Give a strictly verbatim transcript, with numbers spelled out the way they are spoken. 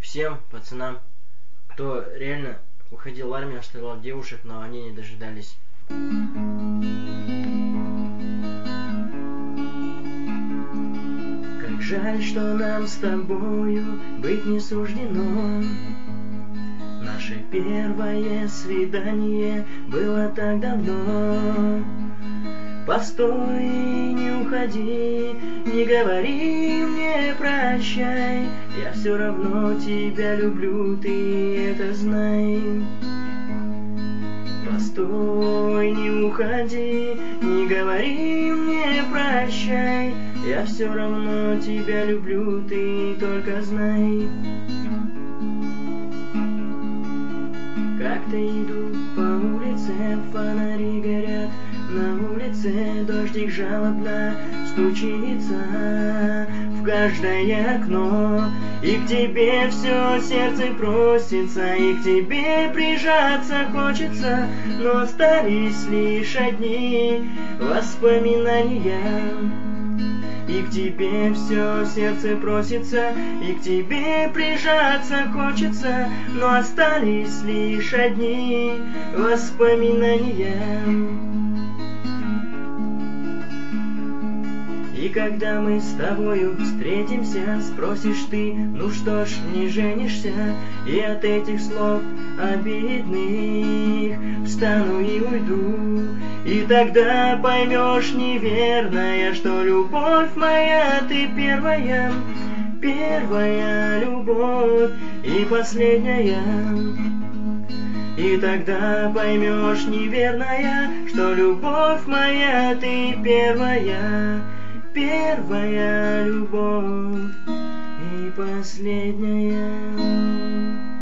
всем пацанам, кто реально уходил в армию, оставлял девушек, но они не дожидались. Как жаль, что нам с тобою быть не суждено. Наше первое свидание было так давно. Постой, не уходи, не говори мне прощай. Я все равно тебя люблю, ты это знай. Постой, не уходи, не говори мне прощай. Я все равно тебя люблю, ты только знай. Как-то иду по улице, фонари горят, на улице дождик жалобно стучится в каждое окно. И к тебе все сердце просится, и к тебе прижаться хочется, но остались лишь одни воспоминания. И к тебе все сердце просится, и к тебе прижаться хочется, но остались лишь одни воспоминания. И когда мы с тобою встретимся, спросишь ты, ну что ж, не женишься? И от этих слов обидных встану и уйду. И тогда поймешь, неверная, что любовь моя ты первая, первая любовь и последняя. И тогда поймешь, неверная, что любовь моя ты первая, первая любовь и последняя.